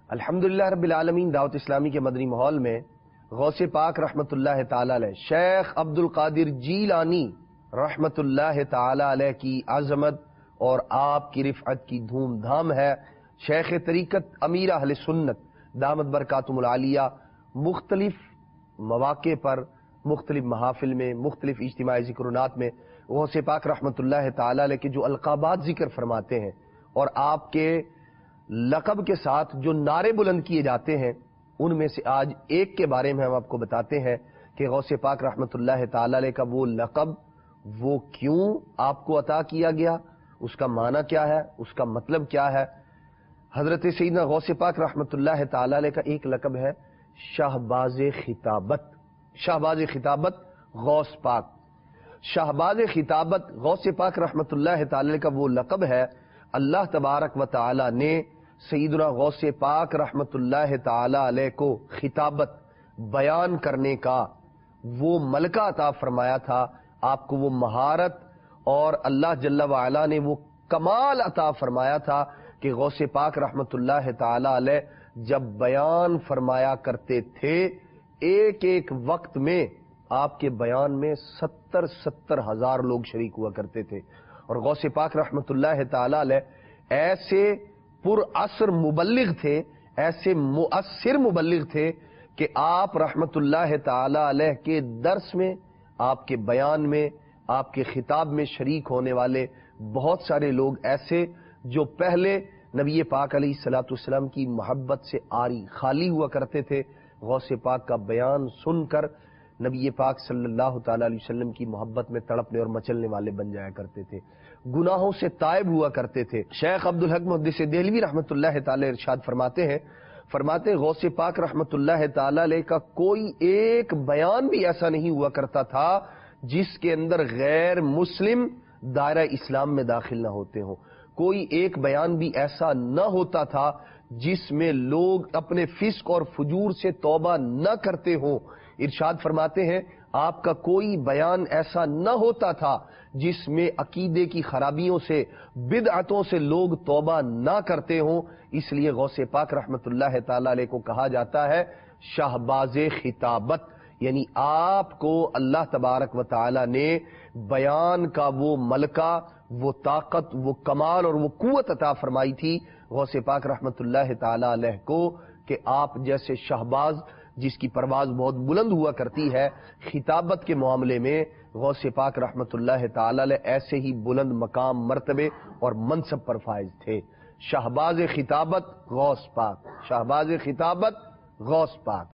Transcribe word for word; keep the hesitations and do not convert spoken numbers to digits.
الحمدللہ رب العالمین دعوت اسلامی کے مدنی ماحول میں غوث پاک رحمت اللہ تعالی علیہ شیخ عبد القادر جیلانی رحمت اللہ تعالی علیہ کی عظمت اور آپ کی رفعت کی دھوم دھام ہے۔ شیخ طریقت امیر اہل سنت دامت برکاتہم العالیہ مختلف مواقع پر، مختلف محافل میں، مختلف اجتماعی ذکرونات میں غوث پاک رحمت اللہ تعالی علیہ کے جو القابات ذکر فرماتے ہیں اور آپ کے لقب کے ساتھ جو نعرے بلند کیے جاتے ہیں، ان میں سے آج ایک کے بارے میں ہم آپ کو بتاتے ہیں کہ غوث پاک رحمت اللہ تعالی علیہ کا وہ لقب وہ کیوں آپ کو عطا کیا گیا، اس کا معنی کیا ہے، اس کا مطلب کیا ہے۔ حضرت سیدنا غوث پاک رحمت اللہ تعالی علیہ کا ایک لقب ہے شہباز خطابت۔ شہباز خطابت غوث پاک، شہباز خطابت غوث پاک رحمت اللہ تعالی علیہ کا وہ لقب ہے۔ اللہ تبارک و تعالی نے سیدنا غوث پاک رحمت اللہ تعالی علیہ کو خطابت بیان کرنے کا وہ ملکہ عطا فرمایا تھا، آپ کو وہ مہارت اور اللہ جل وعلا نے وہ کمال عطا فرمایا تھا کہ غوث پاک رحمت اللہ تعالی علیہ جب بیان فرمایا کرتے تھے، ایک ایک وقت میں آپ کے بیان میں ستر ستر ہزار لوگ شریک ہوا کرتے تھے۔ اور غوث پاک رحمت اللہ تعالی علیہ ایسے پر اثر مبلغ تھے، ایسے مؤثر مبلغ تھے کہ آپ رحمت اللہ تعالی علیہ کے درس میں، آپ کے بیان میں، آپ کے خطاب میں شریک ہونے والے بہت سارے لوگ ایسے جو پہلے نبی پاک علیہ الصلوۃ والسلام کی محبت سے عاری خالی ہوا کرتے تھے، غوث پاک کا بیان سن کر نبی پاک صلی اللہ تعالی علیہ وسلم کی محبت میں تڑپنے اور مچلنے والے بن جایا کرتے تھے، گناہوں سے تائب ہوا کرتے تھے۔ شیخ عبدالحق محدث دہلوی رحمت اللہ تعالی ارشاد فرماتے ہیں فرماتے غوث پاک رحمت اللہ تعالی علیہ کا کوئی ایک بیان بھی ایسا نہیں ہوا کرتا تھا جس کے اندر غیر مسلم دائرہ اسلام میں داخل نہ ہوتے ہوں، کوئی ایک بیان بھی ایسا نہ ہوتا تھا جس میں لوگ اپنے فسق اور فجور سے توبہ نہ کرتے ہوں۔ ارشاد فرماتے ہیں آپ کا کوئی بیان ایسا نہ ہوتا تھا جس میں عقیدے کی خرابیوں سے، بدعتوں سے لوگ توبہ نہ کرتے ہوں۔ اس لیے غوث پاک رحمت اللہ تعالی علیہ کو کہا جاتا ہے شہباز خطابت، یعنی آپ کو اللہ تبارک و تعالی نے بیان کا وہ ملکہ، وہ طاقت، وہ کمال اور وہ قوت عطا فرمائی تھی غوث پاک رحمت اللہ تعالی علیہ کو کہ آپ جیسے شہباز جس کی پرواز بہت بلند ہوا کرتی ہے، خطابت کے معاملے میں غوث پاک رحمت اللہ تعالی علیہ ایسے ہی بلند مقام، مرتبے اور منصب پر فائز تھے۔ شہباز خطابت غوث پاک، شہباز خطابت غوث پاک۔